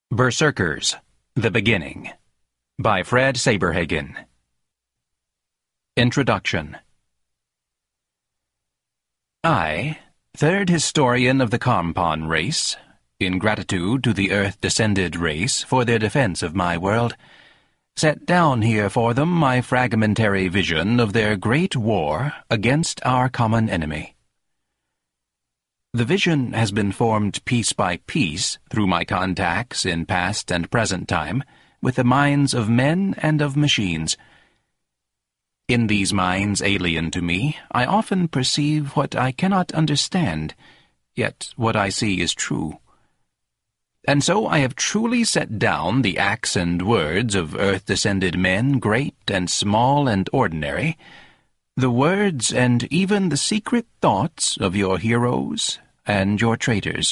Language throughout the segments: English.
Berserkers: The Beginning by Fred Saberhagen. Introduction. I, third historian of the Compon race, in gratitude to the Earth-descended race for their defense of my world, set down here for them my fragmentary vision of their great war against our common enemy. The vision has been formed piece by piece through my contacts in past and present time with the minds of men and of machines. In these minds alien to me, I often perceive what I cannot understand, yet what I see is true. And so I have truly set down the acts and words of earth-descended men, great and small and ordinary, the words and even the secret thoughts of your heroes and your traitors.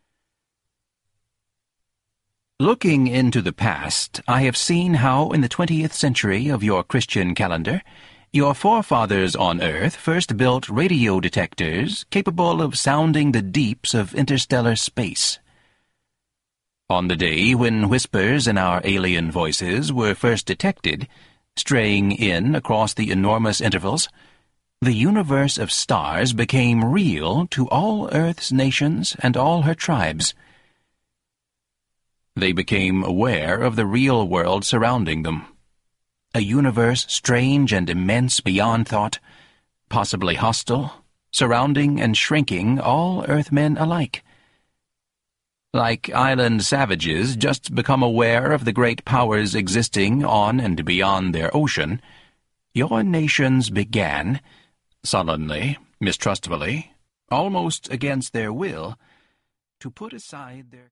Looking into the past, I have seen how in the 20th century of your Christian calendar, your forefathers on Earth first built radio detectors capable of sounding the deeps of interstellar space. On the day when whispers in our alien voices were first detected, straying in across the enormous intervals, the universe of stars became real to all Earth's nations and all her tribes. They became aware of the real world surrounding them, a universe strange and immense beyond thought, possibly hostile, surrounding and shrinking all Earthmen alike. Like island savages just become aware of the great powers existing on and beyond their ocean, your nations began, sullenly, mistrustfully, almost against their will, to put aside their